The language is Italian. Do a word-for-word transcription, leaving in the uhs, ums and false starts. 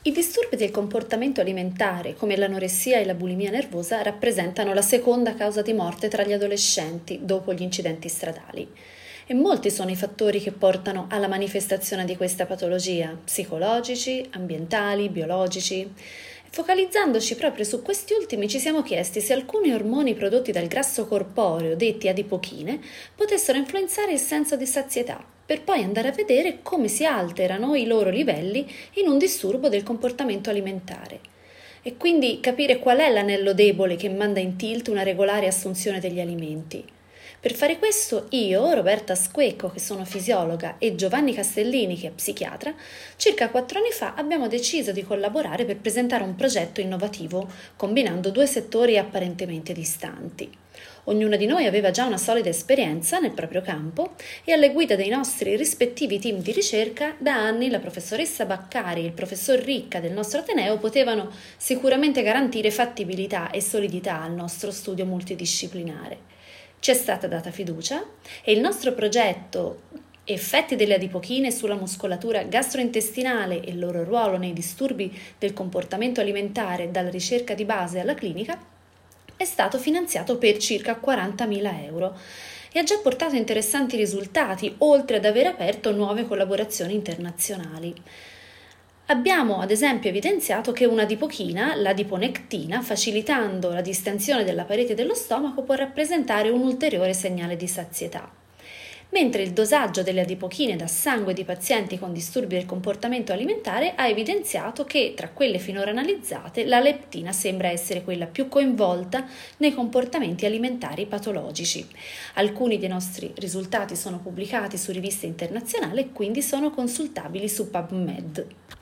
I disturbi del comportamento alimentare, come l'anoressia e la bulimia nervosa, rappresentano la seconda causa di morte tra gli adolescenti dopo gli incidenti stradali. E molti sono i fattori che portano alla manifestazione di questa patologia, psicologici, ambientali, biologici. Focalizzandoci proprio su questi ultimi, ci siamo chiesti se alcuni ormoni prodotti dal grasso corporeo, detti adipochine, potessero influenzare il senso di sazietà, per poi andare a vedere come si alterano i loro livelli in un disturbo del comportamento alimentare. E quindi capire qual è l'anello debole che manda in tilt una regolare assunzione degli alimenti. Per fare questo io, Roberta Squecco, che sono fisiologa, e Giovanni Castellini, che è psichiatra, circa quattro anni fa abbiamo deciso di collaborare per presentare un progetto innovativo combinando due settori apparentemente distanti. Ognuno di noi aveva già una solida esperienza nel proprio campo e alle guide dei nostri rispettivi team di ricerca da anni la professoressa Baccari e il professor Ricca del nostro Ateneo potevano sicuramente garantire fattibilità e solidità al nostro studio multidisciplinare. Ci è stata data fiducia e il nostro progetto Effetti delle adipochine sulla muscolatura gastrointestinale e il loro ruolo nei disturbi del comportamento alimentare dalla ricerca di base alla clinica è stato finanziato per circa quarantamila euro e ha già portato interessanti risultati, oltre ad aver aperto nuove collaborazioni internazionali. Abbiamo ad esempio evidenziato che un'adipochina, l'adiponectina, facilitando la distensione della parete dello stomaco, può rappresentare un ulteriore segnale di sazietà. Mentre il dosaggio delle adipochine da sangue di pazienti con disturbi del comportamento alimentare ha evidenziato che tra quelle finora analizzate la leptina sembra essere quella più coinvolta nei comportamenti alimentari patologici. Alcuni dei nostri risultati sono pubblicati su riviste internazionali e quindi sono consultabili su PubMed.